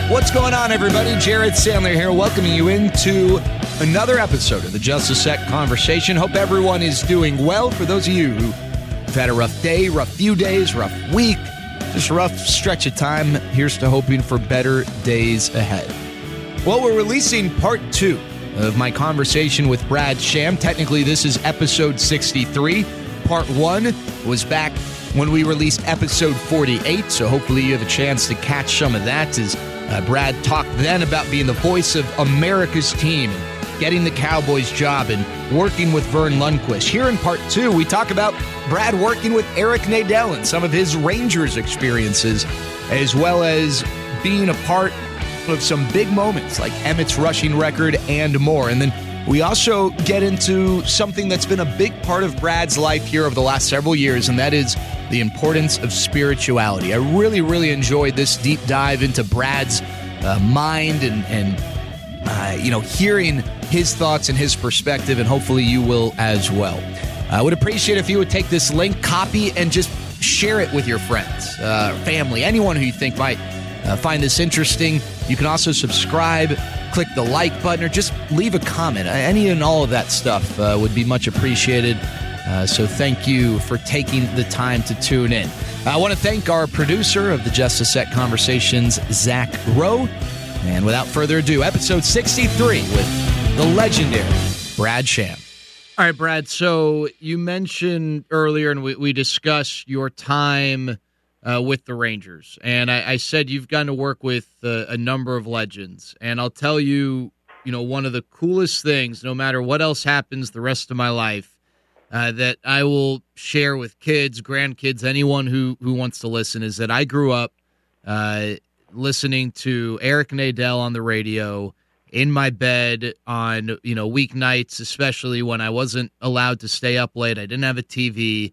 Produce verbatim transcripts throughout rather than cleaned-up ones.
What's going on, everybody? Jared Sandler here, welcoming you into another episode of the Just a Sec Conversation. Hope everyone is doing well. For those of you who have had a rough day, rough few days, rough week, just a rough stretch of time, here's to hoping for better days ahead. Well, we're releasing part two of my conversation with Brad Sham. Technically, this is episode sixty-three. Part one was back when we released episode forty-eight, so hopefully you have a chance to catch some of that as uh, Brad talked then about being the voice of America's team, getting the Cowboys job, and working with Vern Lundquist. Here in part two, we talk about Brad working with Eric Nadel and some of his Rangers experiences, as well as being a part of some big moments like Emmett's rushing record and more. And then we also get into something that's been a big part of Brad's life here over the last several years, and that is the importance of spirituality. I really, really enjoyed this deep dive into Brad's uh, mind and, and uh, you know, hearing his thoughts and his perspective, and hopefully you will as well. I would appreciate if you would take this link, copy, and just share it with your friends, uh, family, anyone who you think might uh, find this interesting. You can also subscribe, click the like button, or just leave a comment. Any and all of that stuff uh, would be much appreciated. Uh, so thank you for taking the time to tune in. I want to thank our producer of the Just a Sec Conversations, Zach Rowe. And without further ado, episode sixty-three with the legendary Brad Sham. All right, Brad, so you mentioned earlier, and we, we discussed your time uh, with the Rangers. And I, I said you've gotten to work with uh, a number of legends. And I'll tell you, you know, one of the coolest things, no matter what else happens the rest of my life, Uh, that I will share with kids, grandkids, anyone who, who wants to listen, is that I grew up uh, listening to Eric Nadel on the radio in my bed on, you know, weeknights, especially when I wasn't allowed to stay up late. I didn't have a T V,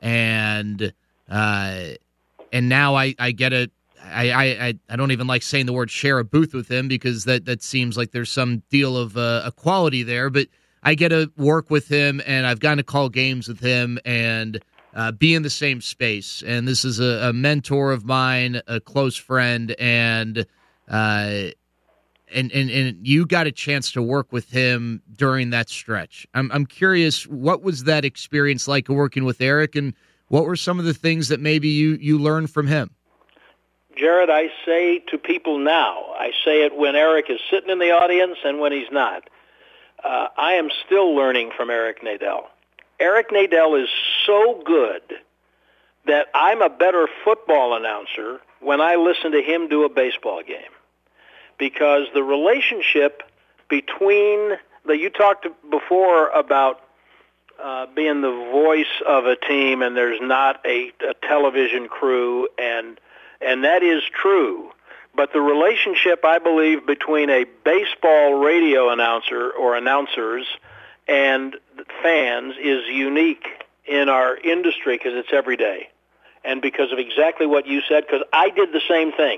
and uh, and now I, I get a I, I I don't even like saying the word share a booth with him, because that, that seems like there's some deal of uh, equality there, but I get to work with him, and I've gotten to call games with him and uh, be in the same space. And this is a, a mentor of mine, a close friend, and uh, and and and you got a chance to work with him during that stretch. I'm I'm curious, what was that experience like working with Eric, and what were some of the things that maybe you you learned from him? Jared, I say to people now, I say it when Eric is sitting in the audience and when he's not. Uh, I am still learning from Eric Nadel. Eric Nadel is so good that I'm a better football announcer when I listen to him do a baseball game, because the relationship between the you talked before about uh, being the voice of a team, and there's not a, a television crew, and and that is true. But the relationship, I believe, between a baseball radio announcer or announcers and fans is unique in our industry, because it's every day. And because of exactly what you said, because I did the same thing.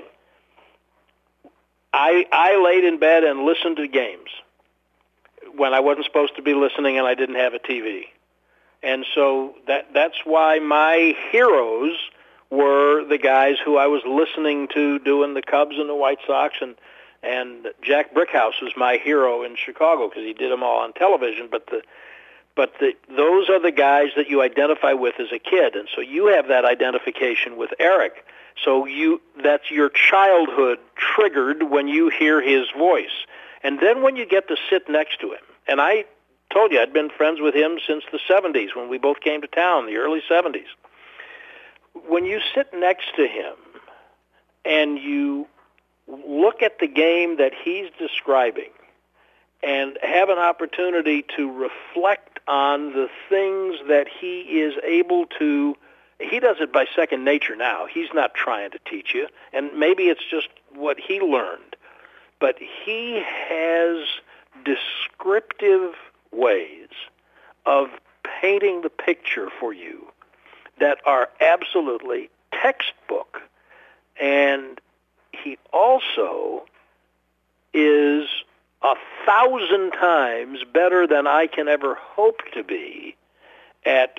I I laid in bed and listened to games when I wasn't supposed to be listening and I didn't have a T V. And so that that's why my heroes were the guys who I was listening to doing the Cubs and the White Sox, and and Jack Brickhouse was my hero in Chicago because he did them all on television. But the but the those are the guys that you identify with as a kid, and so you have that identification with Eric. So you that's your childhood triggered when you hear his voice, and then when you get to sit next to him. And I told you I'd been friends with him since the seventies when we both came to town, the early seventies. When you sit next to him and you look at the game that he's describing and have an opportunity to reflect on the things that he is able to, he does it by second nature now. He's not trying to teach you, and maybe it's just what he learned. But he has descriptive ways of painting the picture for you that are absolutely textbook. And he also is a thousand times better than I can ever hope to be at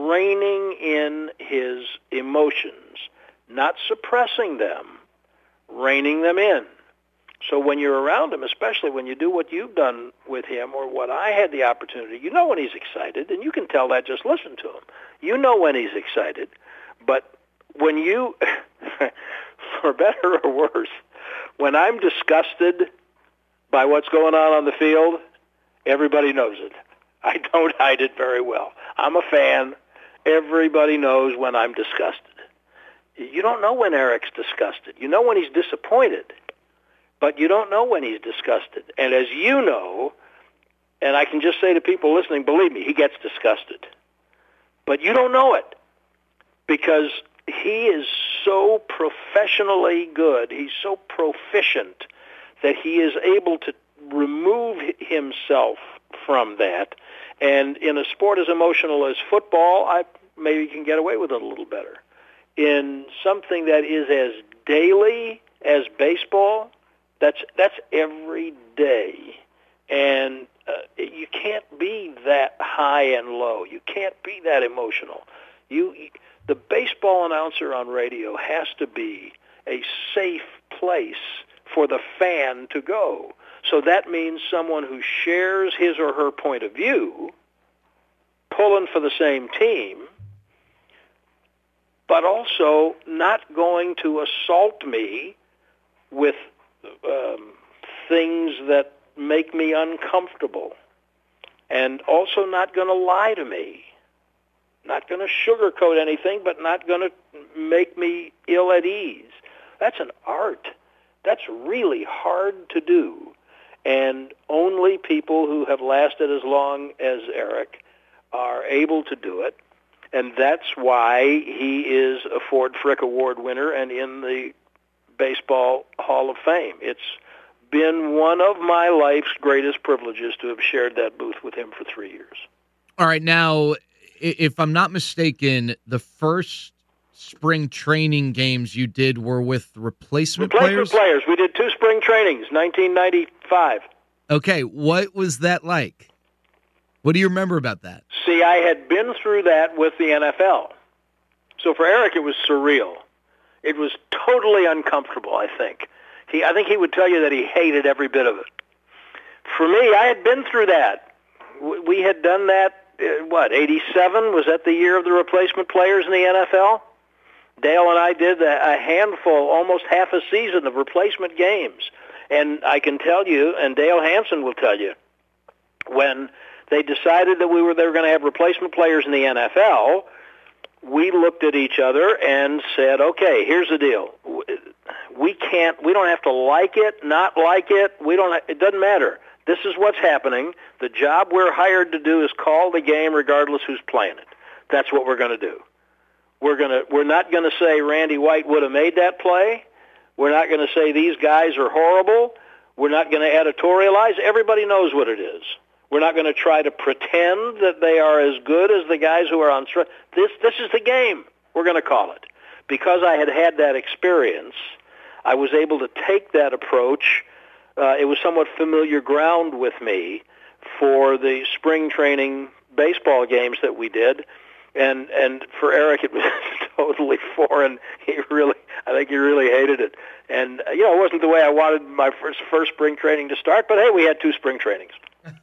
reining in his emotions, not suppressing them, reining them in. So when you're around him, especially when you do what you've done with him or what I had the opportunity, you know when he's excited, and you can tell that just listen to him. You know when he's excited. But when you, for better or worse, when I'm disgusted by what's going on on the field, everybody knows it. I don't hide it very well. I'm a fan. Everybody knows when I'm disgusted. You don't know when Eric's disgusted. You know when he's disappointed, but you don't know when he's disgusted. And as you know, and I can just say to people listening, believe me, he gets disgusted. But you don't know it because he is so professionally good. He's so proficient that he is able to remove himself from that. And in a sport as emotional as football, I maybe can get away with it a little better. In something that is as daily as baseball, that's that's every day. And uh, you can't be that high and low. You can't be that emotional. You, the baseball announcer on radio has to be a safe place for the fan to go. So that means someone who shares his or her point of view, pulling for the same team, but also not going to assault me with um, things that make me uncomfortable, and also not going to lie to me, not going to sugarcoat anything, but not going to make me ill at ease. That's an art. That's really hard to do. And only people who have lasted as long as Eric are able to do it. And that's why he is a Ford Frick Award winner and in the Baseball Hall of Fame. It's been one of my life's greatest privileges to have shared that booth with him for three years. All right. Now, if I'm not mistaken, the first spring training games you did were with replacement, replacement players? players. We did two spring trainings, nineteen ninety-five. Okay, what was that like? What do you remember about that? See, I had been through that with the N F L. So for Eric, it was surreal. It was totally uncomfortable, I think. He, I think he would tell you that he hated every bit of it. For me, I had been through that. We had done that, uh, what, eighty-seven? Was that the year of the replacement players in the N F L? Dale and I did a handful, almost half a season of replacement games. And I can tell you, and Dale Hansen will tell you, when they decided that we were they were going to have replacement players in the N F L, we looked at each other and said, okay, here's the deal. We can't, we don't have to like it, not like it. We don't, it doesn't matter. This is what's happening. The job we're hired to do is call the game regardless who's playing it. That's what we're going to do. We're going to, we're not going to say Randy White would have made that play. We're not going to say these guys are horrible. We're not going to editorialize. Everybody knows what it is. We're not going to try to pretend that they are as good as the guys who are on strike. This, this is the game. We're going to call it. Because I had had that experience, I was able to take that approach. Uh, it was somewhat familiar ground with me for the spring training baseball games that we did. And and for Eric, it was totally foreign. He really, I think he really hated it. And, you know, it wasn't the way I wanted my first, first spring training to start, but hey, we had two spring trainings.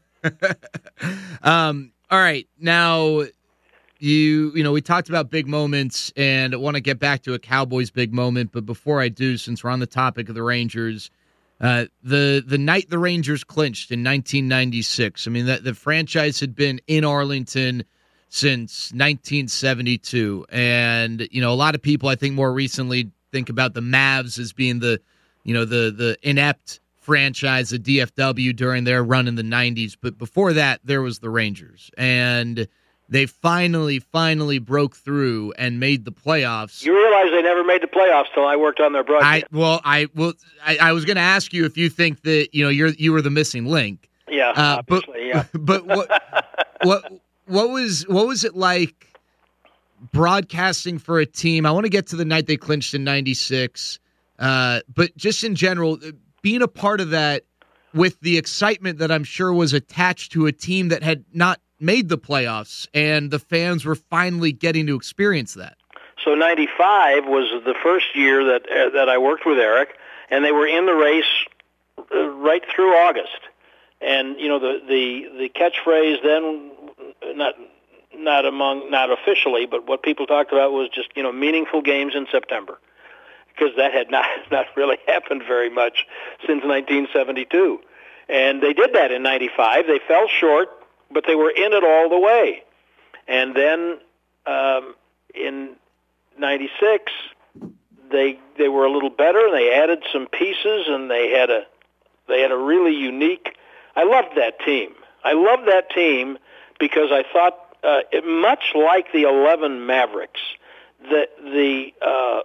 um, all right. Now, you you know, we talked about big moments, and I want to get back to a Cowboys big moment. But before I do, since we're on the topic of the Rangers, uh, the the night the Rangers clinched in nineteen ninety-six, I mean, the, the franchise had been in Arlington since nineteen seventy-two. And, you know, a lot of people, I think more recently, think about the Mavs as being the, you know, the the inept franchise, the D F W during their run in the nineties. But before that, there was the Rangers. And they finally, finally broke through and made the playoffs. You realize they never made the playoffs till I worked on their broadcast. I, well, I well, I, I was going to ask you if you think that, you know, you're you were the missing link. Yeah, uh, obviously, but, yeah. But what what what was what was it like broadcasting for a team? I want to get to the night they clinched in ninety-six, uh, but just in general, being a part of that with the excitement that I'm sure was attached to a team that had not made the playoffs, and the fans were finally getting to experience that. So ninety-five was the first year that uh, that I worked with Eric, and they were in the race uh, right through August. And you know the the the catchphrase then, not not among not officially, but what people talked about was just you know meaningful games in September, because that had not not really happened very much since nineteen seventy-two. And they did that in ninety-five. They fell short, but they were in it all the way. And then um, in ninety-six, they they were a little better. They added some pieces, and they had a they had a really unique. I loved that team. I loved that team because I thought, uh, it, much like the eleven Mavericks, that the uh,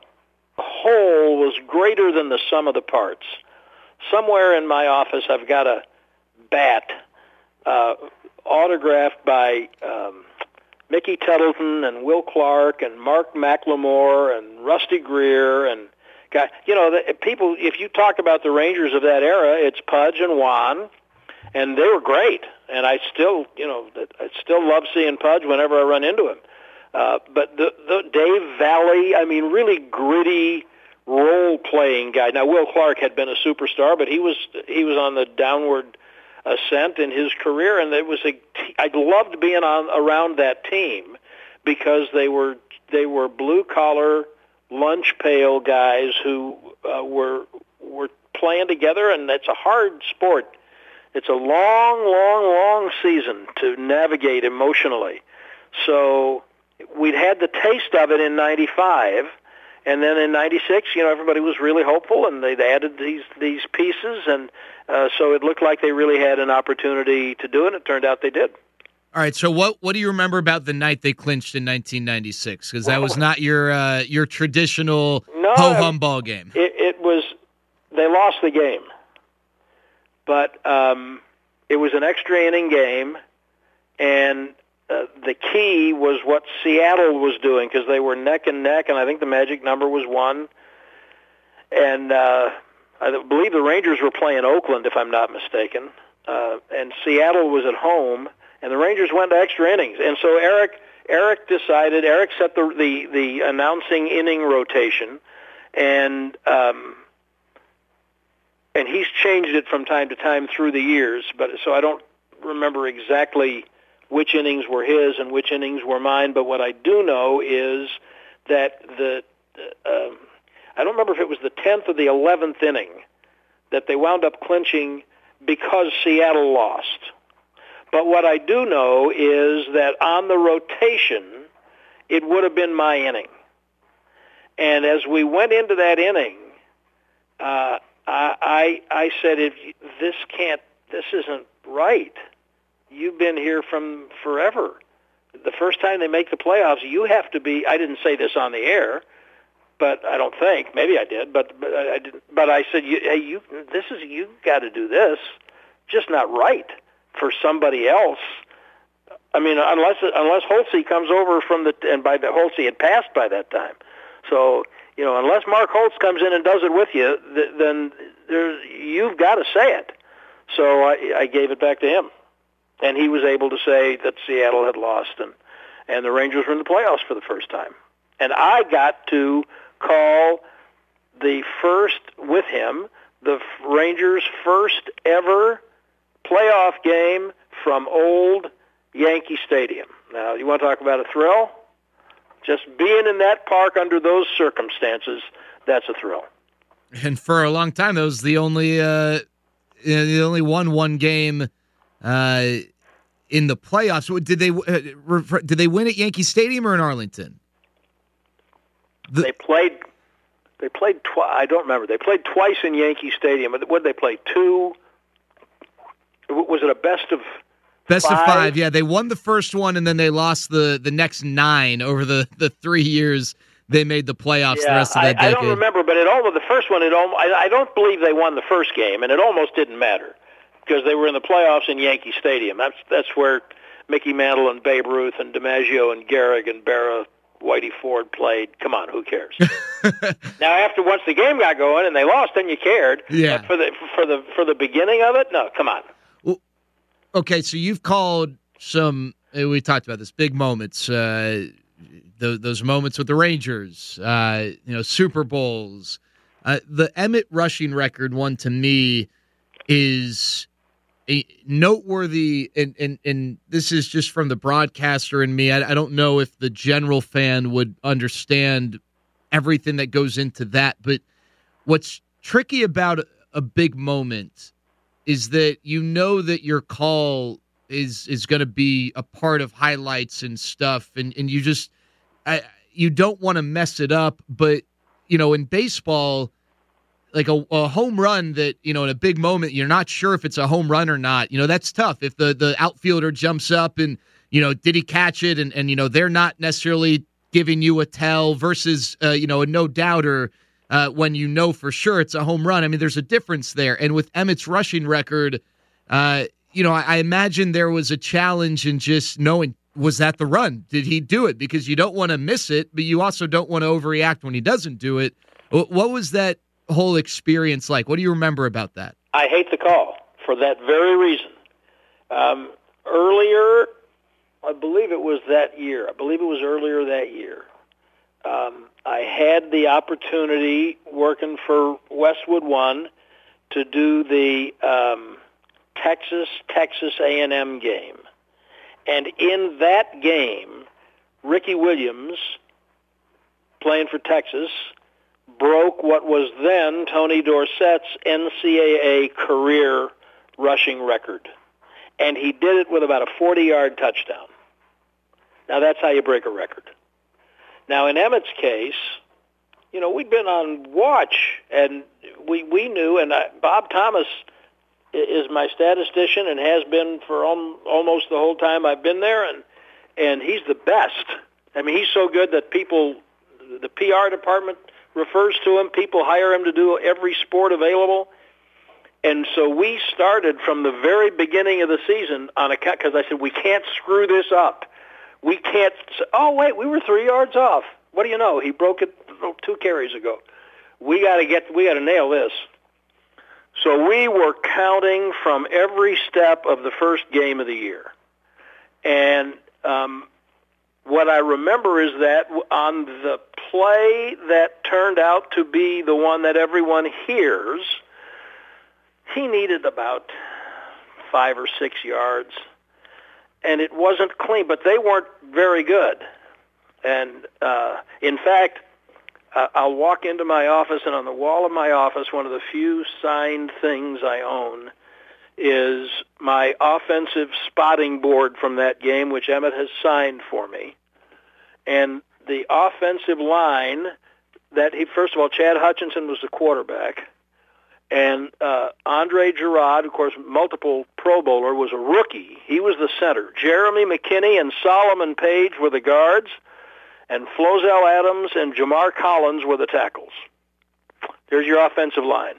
whole was greater than the sum of the parts. Somewhere in my office, I've got a bat uh, autographed by um, Mickey Tettleton and Will Clark and Mark McLemore and Rusty Greer and got you know the, people. If you talk about the Rangers of that era, it's Pudge and Juan, and they were great. And I still, you know, I still love seeing Pudge whenever I run into him. Uh, but the, the Dave Valley, I mean, really gritty role-playing guy. Now, Will Clark had been a superstar, but he was he was on the downward ascent in his career, and it was a. I loved being on around that team because they were they were blue-collar, lunch pail guys who uh, were were playing together, and it's a hard sport. It's a long, long, long season to navigate emotionally. So we'd had the taste of it in ninety-five. And then in ninety-six, you know, everybody was really hopeful, and they added these these pieces, and uh, so it looked like they really had an opportunity to do it. It turned out they did. All right. So what what do you remember about the night they clinched in nineteen ninety-six? Because that was not your uh, your traditional no, ho hum ball game. It, it was. They lost the game, but um, it was an extra inning game, and. Uh, the key was what Seattle was doing because they were neck and neck, and I think the magic number was one. And uh, I believe the Rangers were playing Oakland, if I'm not mistaken. Uh, and Seattle was at home, and the Rangers went to extra innings. And so Eric Eric decided, Eric set the the, the announcing inning rotation, and um, and he's changed it from time to time through the years. But so I don't remember exactly which innings were his and which innings were mine, but what I do know is that the, uh, I don't remember if it was the tenth or the eleventh inning that they wound up clinching because Seattle lost. But what I do know is that on the rotation, it would have been my inning. And as we went into that inning, uh, I, I, I said, if this can't, this isn't right. You've been here from forever. The first time they make the playoffs, you have to be. I didn't say this on the air, but I don't think. Maybe I did, but but I didn't. But I said, "Hey, you. This is you. Got to do this. Just not right for somebody else. I mean, unless unless Holtze comes over from the and by the Holtze had passed by that time. So you know, unless Mark Holtz comes in and does it with you, th- then there's you've got to say it. So I, I gave it back to him. And he was able to say that Seattle had lost, and, and the Rangers were in the playoffs for the first time. And I got to call the first, with him, the Rangers' first ever playoff game from old Yankee Stadium. Now, you want to talk about a thrill? Just being in that park under those circumstances, that's a thrill. And for a long time, that was the only, uh, the only one one game Uh, in the playoffs. Did they uh, refer, did they win at Yankee Stadium or in Arlington? The, they played. They played. Twi- I don't remember. They played twice in Yankee Stadium. What did they play? Two. Was it a best of best five? of five? Yeah, they won the first one and then they lost the, the next nine over the, the three years they made the playoffs. Yeah, the rest of that I, decade. I don't remember, but it almost the first one. It almost, I, I don't believe they won the first game, and it almost didn't matter. Because they were in the playoffs in Yankee Stadium. That's that's where Mickey Mantle and Babe Ruth and DiMaggio and Gehrig and Berra, Whitey Ford played. Come on, who cares? Now, after once the game got going and they lost, then you cared. Yeah. But for the for the for the beginning of it, no, come on. Well, okay, so you've called some. We talked about this big moments uh, the, those moments with the Rangers, uh, you know, Super Bowls. Uh, the Emmett rushing record one to me is a noteworthy, and, and, and this is just from the broadcaster in me. I, I don't know if the general fan would understand everything that goes into that, but what's tricky about a big moment is that you know that your call is is going to be a part of highlights and stuff, and, and you just I, you don't want to mess it up, but you know, in baseball, like a, a home run that, you know, in a big moment, you're not sure if it's a home run or not. You know, that's tough. If the, the outfielder jumps up and, you know, did he catch it? And, and, you know, they're not necessarily giving you a tell versus, uh, you know, a no doubter uh, when you know for sure it's a home run. I mean, there's a difference there. And with Emmett's rushing record, uh, you know, I, I imagine there was a challenge in just knowing, was that the run? Did he do it? Because you don't want to miss it, but you also don't want to overreact when he doesn't do it. What was that whole experience like? What do you remember about that? I hate the call for that very reason. Um, earlier, I believe it was that year. I believe it was earlier that year. Um, I had the opportunity working for Westwood One to do the um, Texas Texas A and M game. And in that game, Ricky Williams, playing for Texas, broke what was then Tony Dorsett's N C double A career rushing record. And he did it with about a forty-yard touchdown. Now, that's how you break a record. Now, in Emmett's case, you know, we'd been on watch, and we, we knew, and I, Bob Thomas is my statistician and has been for al- almost the whole time I've been there, and and he's the best. I mean, he's so good that people, the P R department refers to him. People hire him to do every sport available. And so we started from the very beginning of the season on a cut, because I said, we can't screw this up. We can't, oh, wait, we were three yards off. What do you know? He broke it two carries ago. We got to get, we got to nail this. So we were counting from every step of the first game of the year. And um, what I remember is that on the play that turned out to be the one that everyone hears, he needed about five or six yards. And it wasn't clean, but they weren't very good. And uh, in fact, uh, I'll walk into my office, and on the wall of my office, one of the few signed things I own is my offensive spotting board from that game, which Emmett has signed for me. And the offensive line that he, first of all, Chad Hutchinson was the quarterback. And uh, Andre Girard, of course, multiple Pro Bowler, was a rookie. He was the center. Jeremy McKinney and Solomon Page were the guards. And Flozell Adams and Jamar Collins were the tackles. There's your offensive line.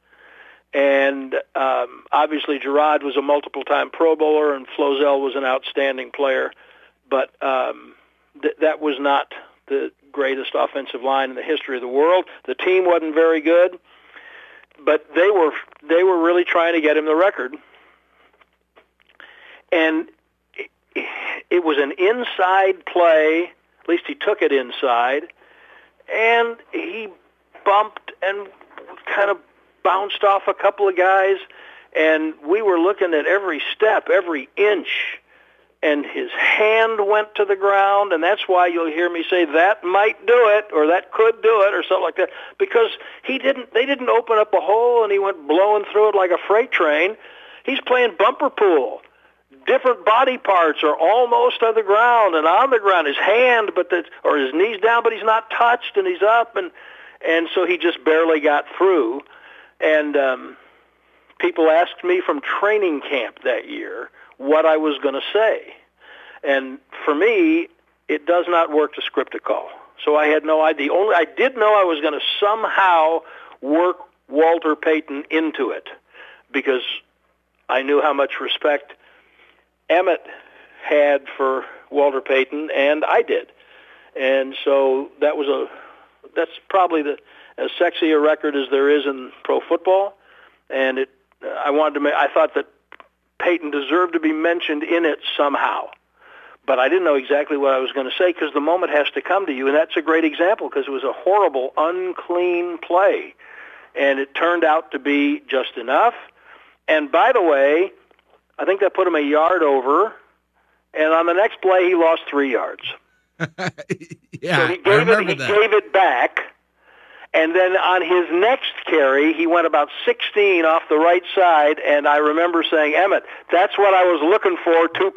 And um, obviously Girard was a multiple-time Pro Bowler, and Flozell was an outstanding player. But um, th- that was not the greatest offensive line in the history of the world. The team wasn't very good, but they were they were really trying to get him the record. And it, it was an inside play. At least he took it inside, and he bumped and kind of bounced off a couple of guys, and we were looking at every step, every inch, and his hand went to the ground, and that's why you'll hear me say that might do it, or that could do it, or something like that, because he didn't. They didn't open up a hole, and he went blowing through it like a freight train. He's playing bumper pool. Different body parts are almost on the ground and on the ground. His hand, but the, or his knees down, but he's not touched, and he's up, and and so he just barely got through. And um, people asked me from training camp that year what I was going to say, and for me, it does not work to script a call. So I had no idea. Only I did know I was going to somehow work Walter Payton into it, because I knew how much respect Emmett had for Walter Payton, and I did. And so that was a that's probably the as sexy a record as there is in pro football. And it I wanted to make, I thought that Payton deserved to be mentioned in it somehow. but I didn't know exactly what I was going to say because the moment has to come to you, and that's a great example because it was a horrible, unclean play, and it turned out to be just enough. And by the way, I think that put him a yard over, and on the next play he lost three yards. yeah, so he gave I remember it, he that. gave it back. And then on his next carry, he went about sixteen off the right side, and I remember saying, Emmett, that's what I was looking for two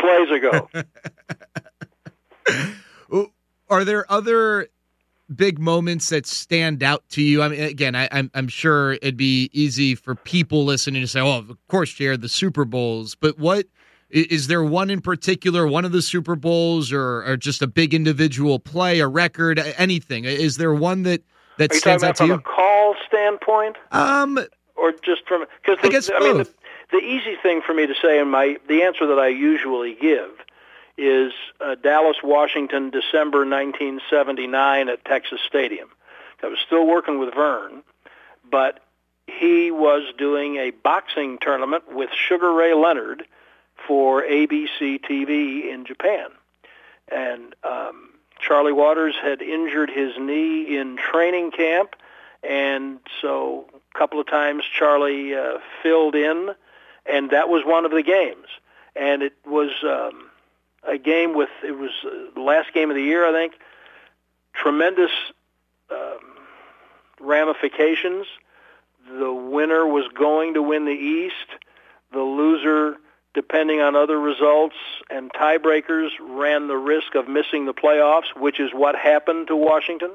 plays ago. Are there other big moments that stand out to you? I mean, again, I, I'm, I'm sure it'd be easy for people listening to say, oh, of course, Jared, the Super Bowls. But what is there one in particular, one of the Super Bowls, or, or just a big individual play, a record, anything? Is there one that That Are you stands talking out about to from you? a call standpoint? Um, or just from because I guess I mean the, both. the easy thing for me to say, and my the answer that I usually give is uh, Dallas, Washington, December nineteen seventy-nine at Texas Stadium. I was still working with Vern, but he was doing a boxing tournament with Sugar Ray Leonard for A B C T V in Japan, and um, Charlie Waters had injured his knee in training camp, and so a couple of times Charlie uh, filled in, and that was one of the games. And it was um, a game with, it was uh, the last game of the year, I think, tremendous um, ramifications. The winner was going to win the East. The loser, depending on other results and tiebreakers, ran the risk of missing the playoffs, which is what happened to Washington.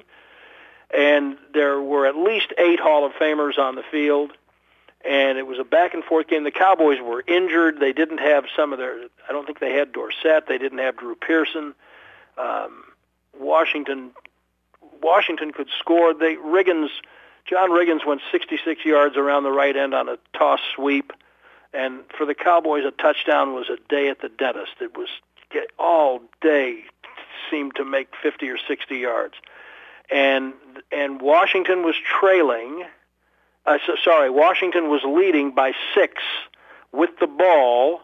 And there were at least eight Hall of Famers on the field, and it was a back-and-forth game. The Cowboys were injured. They didn't have some of their, I don't think they had Dorsett. They didn't have Drew Pearson. Um, Washington Washington could score. They Riggins, John Riggins went sixty-six yards around the right end on a toss sweep. And for the Cowboys, a touchdown was a day at the dentist. It was all day seemed to make fifty or sixty yards. And and Washington was trailing. Uh, so, sorry, Washington was leading by six with the ball,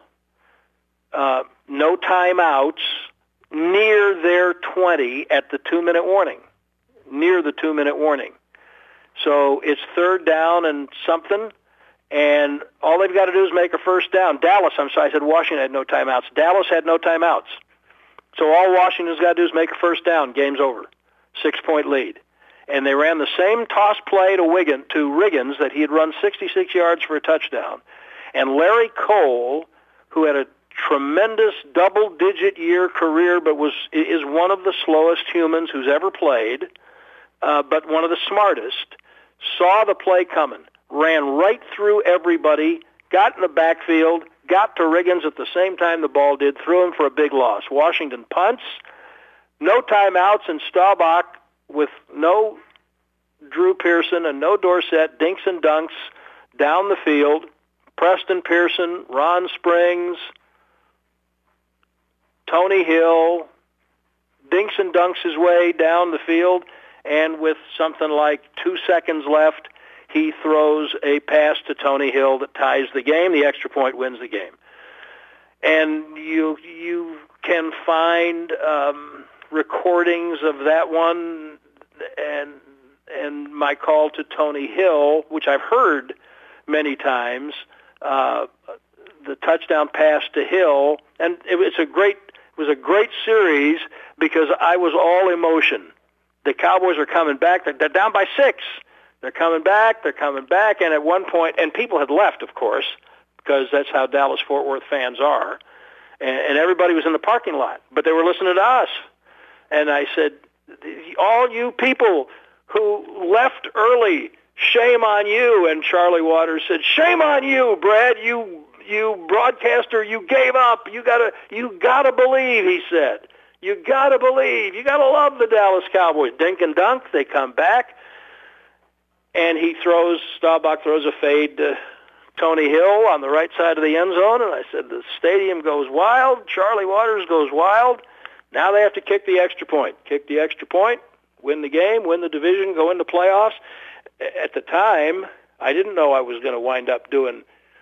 uh, no timeouts, near their twenty at the two-minute warning. Near the two-minute warning. So it's third down and something. And all they've got to do is make a first down. Dallas, I'm sorry, I said Washington had no timeouts. Dallas had no timeouts. So all Washington's got to do is make a first down. Game's over. Six-point lead. And they ran the same toss play to Wiggin, to Riggins that he had run sixty-six yards for a touchdown. And Larry Cole, who had a tremendous double-digit year career but was is one of the slowest humans who's ever played, uh, but one of the smartest, saw the play coming, ran right through everybody, got in the backfield, got to Riggins at the same time the ball did, threw him for a big loss. Washington punts, no timeouts, and Staubach with no Drew Pearson and no Dorsett, dinks and dunks down the field. Preston Pearson, Ron Springs, Tony Hill, dinks and dunks his way down the field, and with something like two seconds left, he throws a pass to Tony Hill that ties the game. The extra point wins the game. And you you can find um, recordings of that one, and and my call to Tony Hill, which I've heard many times, uh, the touchdown pass to Hill, and it was a great it was a great series because I was all emotion. The Cowboys are coming back. They're, they're down by six. They're coming back, they're coming back, and at one point, and people had left, of course, because that's how Dallas-Fort Worth fans are, and, and everybody was in the parking lot, but they were listening to us. And I said, all you people who left early, shame on you. And Charlie Waters said, shame on you, Brad, you you broadcaster, you gave up. You gotta you gotta believe, he said. You gotta believe. You gotta love the Dallas Cowboys. Dink and dunk, they come back. And he throws, Staubach throws a fade to Tony Hill on the right side of the end zone. And I said, the stadium goes wild. Charlie Waters goes wild. Now they have to kick the extra point. Kick the extra point, win the game, win the division, go into playoffs. At the time, I didn't know I was going to wind up doing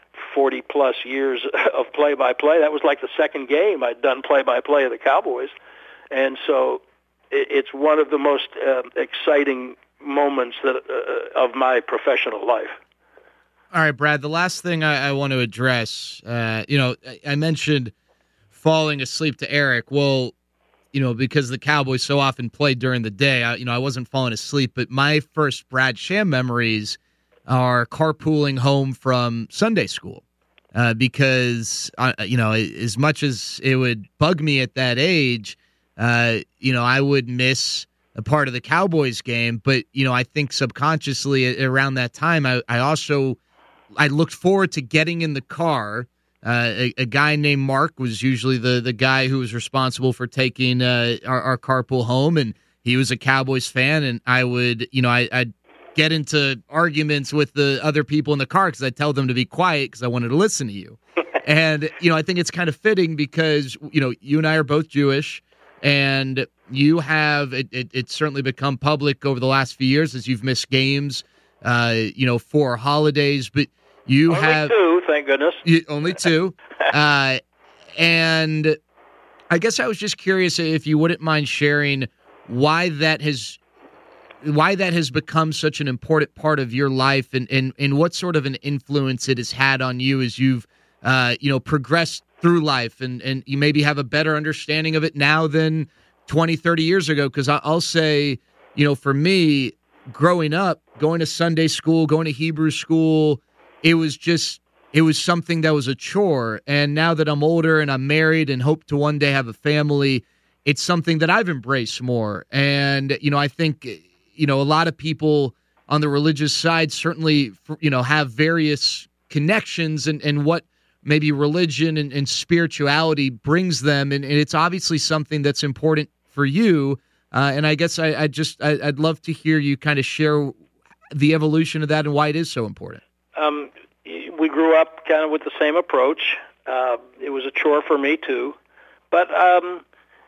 forty-plus years of play-by-play. That was like the second game I'd done play-by-play of the Cowboys. And so it's one of the most uh, exciting moments that uh, of my professional life. All right, Brad, the last thing I, I want to address, uh, you know, I, I mentioned falling asleep to Eric. Well, you know, because the Cowboys so often played during the day, I, you know, I wasn't falling asleep. But my first Brad Sham memories are carpooling home from Sunday school uh, because, uh, you know, as much as it would bug me at that age, uh, you know, I would miss a part of the Cowboys game. But, you know, I think subconsciously around that time, I, I also I looked forward to getting in the car. Uh, a, a guy named Mark was usually the, the guy who was responsible for taking uh, our, our carpool home, and he was a Cowboys fan, and I would, you know, I, I'd get into arguments with the other people in the car because I'd tell them to be quiet because I wanted to listen to you. And, you know, I think it's kind of fitting because, you know, you and I are both Jewish, and you have, it, it, it's certainly become public over the last few years as you've missed games, uh, you know, for holidays, but you only have two, thank goodness. You, only two. uh, and I guess I was just curious if you wouldn't mind sharing why that has why that has become such an important part of your life, and, and, and what sort of an influence it has had on you as you've uh, you know progressed through life, and, and you maybe have a better understanding of it now than twenty, thirty years ago. Because I'll say, you know, for me, growing up, going to Sunday school, going to Hebrew school, it was just, it was something that was a chore. And now that I'm older and I'm married and hope to one day have a family, it's something that I've embraced more. And, you know, I think, you know, a lot of people on the religious side certainly, you know, have various connections and, and what maybe religion and, and spirituality brings them. And, and it's obviously something that's important for you. Uh, and I guess I, I just, I, I'd love to hear you kind of share the evolution of that and why it is so important. Um, we grew up kind of with the same approach. Uh, it was a chore for me too, but um,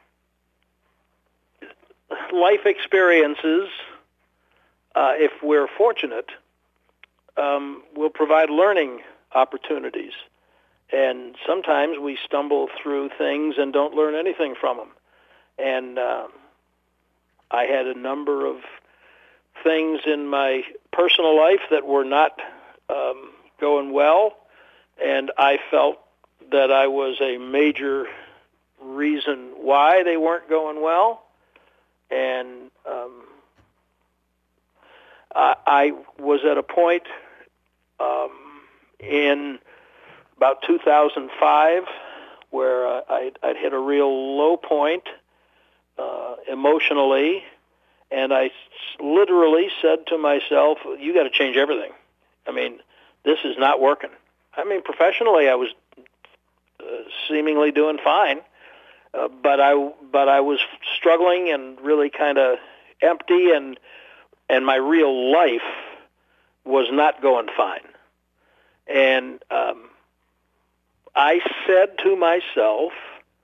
life experiences, uh, if we're fortunate, um, will provide learning opportunities. And sometimes we stumble through things and don't learn anything from them. And uh, I had a number of things in my personal life that were not Um, going well, and I felt that I was a major reason why they weren't going well, and um, I, I was at a point um, in about two thousand five where uh, I'd, I'd hit a real low point uh, emotionally, and I literally said to myself, you got to change everything. I mean, this is not working. I mean, professionally, I was uh, seemingly doing fine, uh, but I but I was struggling and really kind of empty, and and my real life was not going fine. And um, I said to myself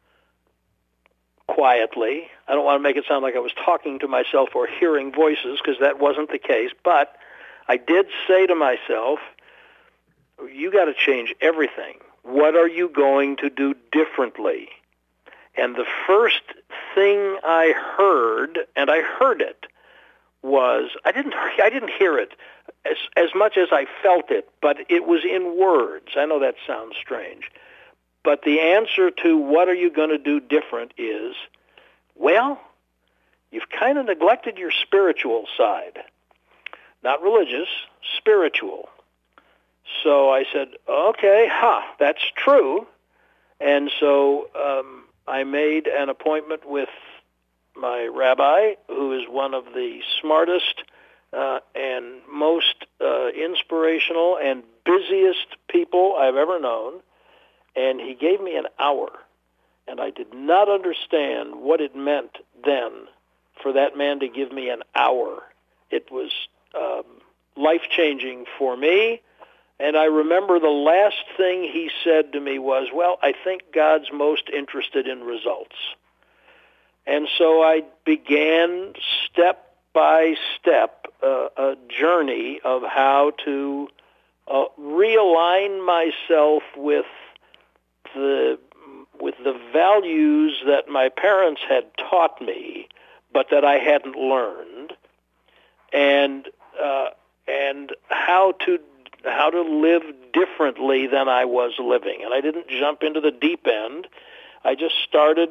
quietly, I don't want to make it sound like I was talking to myself or hearing voices, because that wasn't the case, but I did say to myself, you got to change everything. What are you going to do differently? And the first thing I heard, and I heard it, was, I didn't I didn't hear it as, as much as I felt it, but it was in words. I know that sounds strange. But the answer to what are you going to do different is, well, you've kind of neglected your spiritual side. Not religious, spiritual. So I said, okay, huh, that's true. And so um, I made an appointment with my rabbi, who is one of the smartest uh, and most uh, inspirational and busiest people I've ever known. And he gave me an hour. And I did not understand what it meant then for that man to give me an hour. It was Um, life-changing for me, and I remember the last thing he said to me was, well, I think God's most interested in results. And so I began step by step uh, a journey of how to uh, realign myself with the with the values that my parents had taught me, but that I hadn't learned, and uh, and how to how to live differently than I was living. And I didn't jump into the deep end. I just started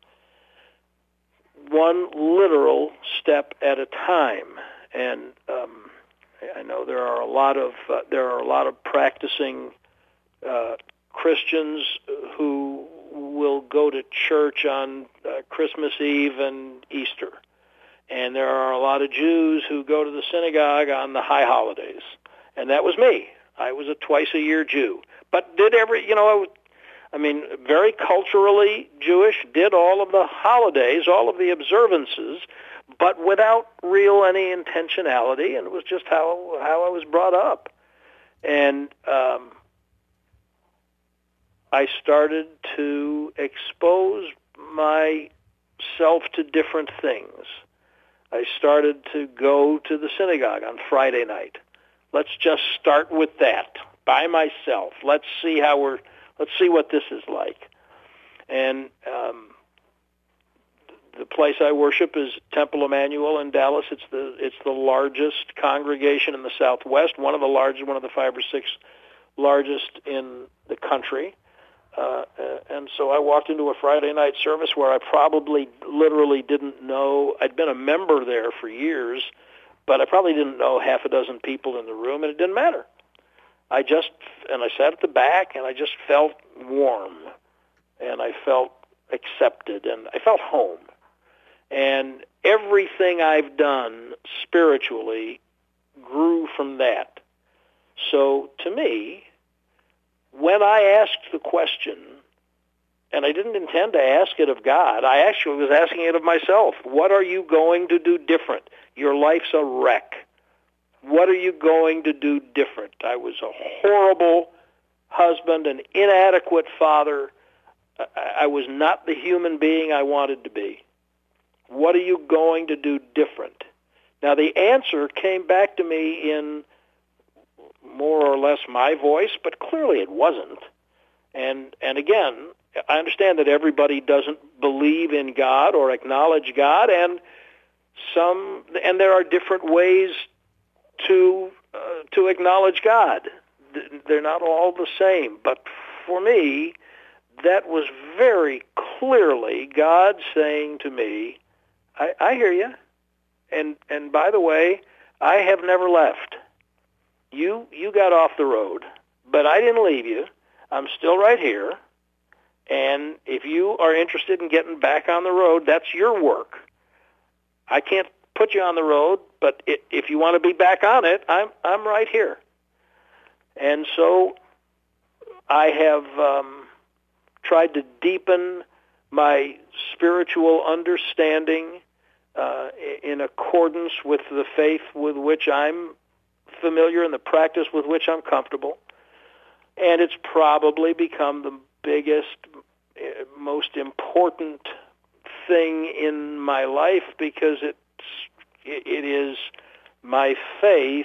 one literal step at a time. And um, I know there are a lot of uh, there are a lot of practicing uh, Christians who will go to church on uh, Christmas Eve and Easter, and there are a lot of Jews who go to the synagogue on the high holidays. And that was me. I was a twice-a-year Jew. But did every, you know, I mean, very culturally Jewish, did all of the holidays, all of the observances, but without real any intentionality, and it was just how, how I was brought up. And um, I started to expose myself to different things. I started to go to the synagogue on Friday night. Let's just start with that by myself. Let's see how we're. Let's see what this is like. And um, the place I worship is Temple Emmanuel in Dallas. It's the it's the largest congregation in the Southwest. One of the largest, one of the five or six largest in the country. Uh, and so I walked into a Friday night service where I probably literally didn't know. I'd been a member there for years, but I probably didn't know half a dozen people in the room, and it didn't matter. I just, and I sat at the back, and I just felt warm, and I felt accepted, and I felt home. And everything I've done spiritually grew from that. So to me, when I asked the question, and I didn't intend to ask it of God, I actually was asking it of myself. What are you going to do different? Your life's a wreck. What are you going to do different? I was a horrible husband, an inadequate father. I was not the human being I wanted to be. What are you going to do different? Now, the answer came back to me in more or less my voice, but clearly it wasn't. And and again, I understand that everybody doesn't believe in God or acknowledge God, and some and there are different ways to uh, to acknowledge God. They're not all the same. But for me, that was very clearly God saying to me, I, I hear you. And and by the way, I have never left. You you got off the road, but I didn't leave you. I'm still right here. And if you are interested in getting back on the road, that's your work. I can't put you on the road, but if you want to be back on it, I'm I'm right here. And so I have um, tried to deepen my spiritual understanding uh, in accordance with the faith with which I'm familiar and the practice with which I'm comfortable. And it's probably become the biggest, most important thing in my life because it's, it is my faith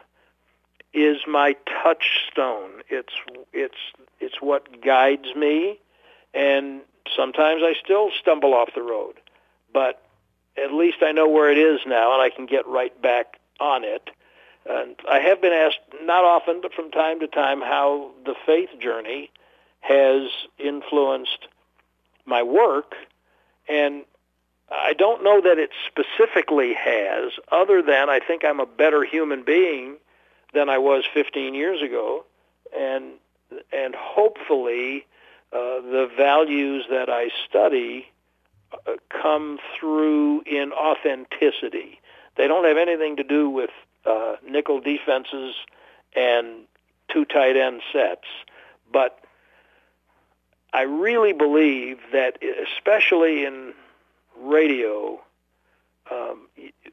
is my touchstone. It's it's it's what guides me, and sometimes I still stumble off the road, but at least I know where it is now, and I can get right back on it. And I have been asked, not often, but from time to time, how the faith journey has influenced my work, and I don't know that it specifically has, other than I think I'm a better human being than I was fifteen years ago, and and hopefully uh, the values that I study uh, come through in authenticity. They don't have anything to do with uh, nickel defenses and two tight end sets, but I really believe that, especially in radio, um,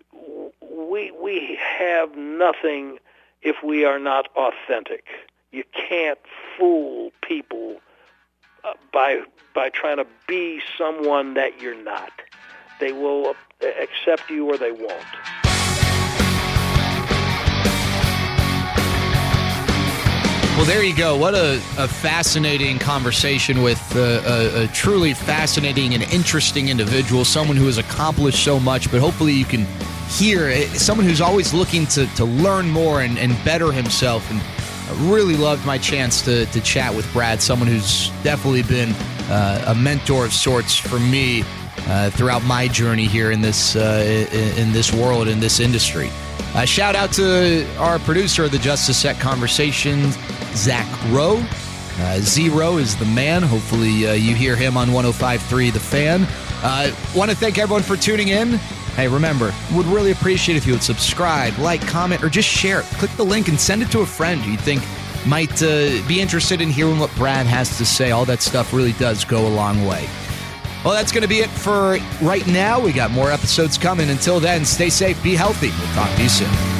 we we have nothing if we are not authentic. You can't fool people uh, by by trying to be someone that you're not. They will accept you or they won't. Well, there you go. What a, a fascinating conversation with uh, a, a truly fascinating and interesting individual, someone who has accomplished so much, but hopefully you can hear it, someone who's always looking to, to learn more and, and better himself. And I really loved my chance to, to chat with Brad, someone who's definitely been uh, a mentor of sorts for me uh, throughout my journey here in this, uh, in, in this world, in this industry. Uh, shout out to our producer of the Just a Sec Conversations, Zach Rowe. Uh, Zero is the man. Hopefully uh, you hear him on one oh five point three The Fan. Uh, want to thank everyone for tuning in. Hey, remember, would really appreciate if you would subscribe, like, comment, or just share it. Click the link and send it to a friend who you think might uh, be interested in hearing what Brad has to say. All that stuff really does go a long way. Well, that's going to be it for right now. We got more episodes coming. Until then, stay safe, be healthy. We'll talk to you soon.